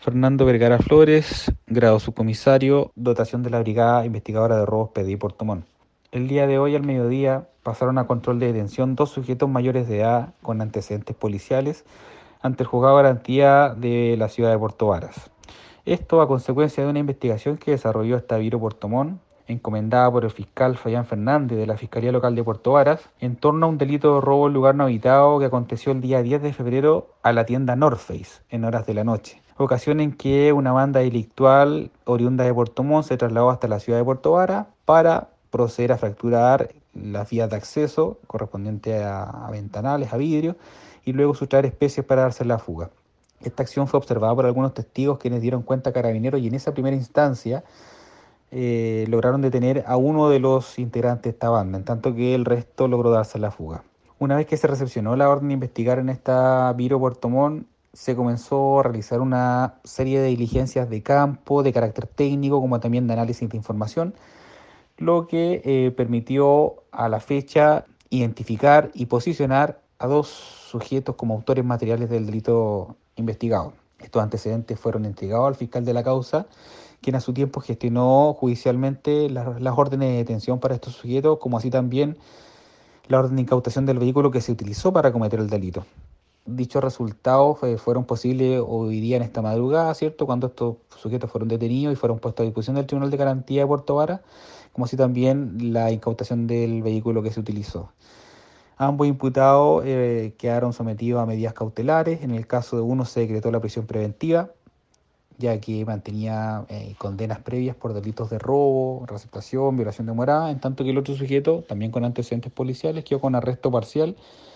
Fernando Vergara Flores, grado subcomisario, dotación de la Brigada Investigadora de Robos PDI Puerto Montt. El día de hoy al mediodía pasaron a control de detención dos sujetos mayores de edad con antecedentes policiales ante el juzgado de garantía de la ciudad de Puerto Varas. Esto a consecuencia de una investigación que desarrolló Estabiro Puerto Montt, encomendada por el fiscal Fayán Fernández de la Fiscalía Local de Puerto Varas, en torno a un delito de robo en lugar no habitado que aconteció el día 10 de febrero a la tienda North Face en horas de la noche. Ocasión en que una banda delictual oriunda de Puerto Montt se trasladó hasta la ciudad de Puerto Varas para proceder a fracturar las vías de acceso correspondientes a ventanales, a vidrio, y luego sustraer especies para darse la fuga. Esta acción fue observada por algunos testigos quienes dieron cuenta a Carabineros y en esa primera instancia lograron detener a uno de los integrantes de esta banda, en tanto que el resto logró darse la fuga. Una vez que se recepcionó la orden de investigar en esta Viro Puerto Montt, se comenzó a realizar una serie de diligencias de campo, de carácter técnico, como también de análisis de información, lo que permitió a la fecha identificar y posicionar a dos sujetos como autores materiales del delito investigado. Estos antecedentes fueron entregados al fiscal de la causa, quien a su tiempo gestionó judicialmente las órdenes de detención para estos sujetos, como así también la orden de incautación del vehículo que se utilizó para cometer el delito. Dichos resultados fueron posibles hoy día en esta madrugada, ¿cierto? Cuando estos sujetos fueron detenidos y fueron puestos a disposición del Tribunal de Garantía de Puerto Vara, como así también la incautación del vehículo que se utilizó. Ambos imputados quedaron sometidos a medidas cautelares. En el caso de uno se decretó la prisión preventiva, ya que mantenía condenas previas por delitos de robo, receptación, violación de morada, en tanto que el otro sujeto, también con antecedentes policiales, quedó con arresto parcial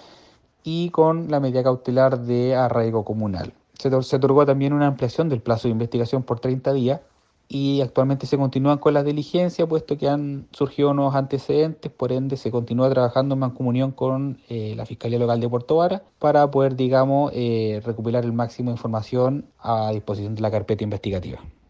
y con la medida cautelar de arraigo comunal. Se otorgó también una ampliación del plazo de investigación por 30 días y actualmente se continúan con las diligencias, puesto que han surgido nuevos antecedentes, por ende se continúa trabajando en mancomunión con la Fiscalía Local de Puerto Vara para poder, digamos, recopilar el máximo de información a disposición de la carpeta investigativa.